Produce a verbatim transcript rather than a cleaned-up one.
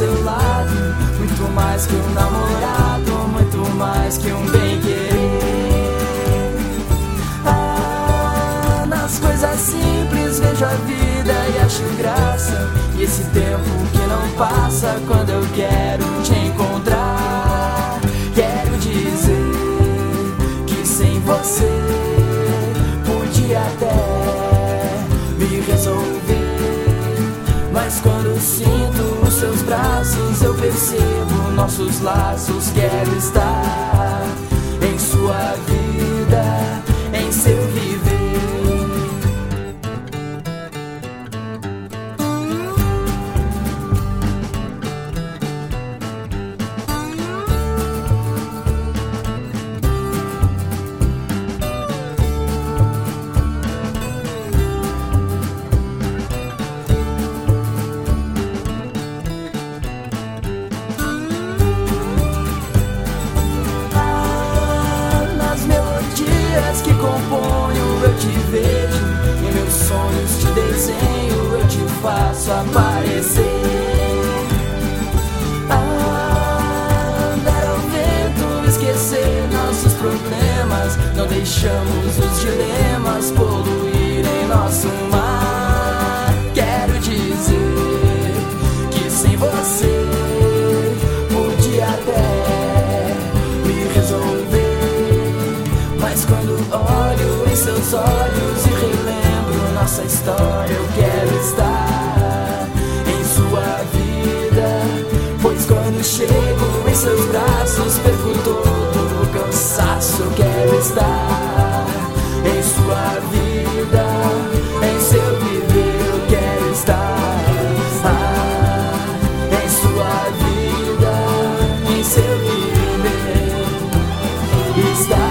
seu lado, muito mais que um namorado, muito mais que um bem-querer. Ah, nas coisas simples vejo a vida e acho graça, e esse tempo que não passa quando eu quero te encontrar. Quero dizer que sem você podia até me resolver, mas quando sinto os seus braços eu percebo nossos laços. Quero estar em sua vida, em seu viver. Que componho, eu te vejo, em meus sonhos te desenho, eu te faço aparecer. Ah, dar ao vento, esquecer nossos problemas, não deixamos os dilemas poluírem nosso mar. Quero dizer que sem você podia até me resolver, mas quando olho em seus olhos e relembro nossa história, eu quero estar em sua vida, pois quando chego em seus braços perco todo o cansaço. Eu quero estar em sua vida, em seu viver. Eu quero estar ah, em sua vida, em seu viver. Estar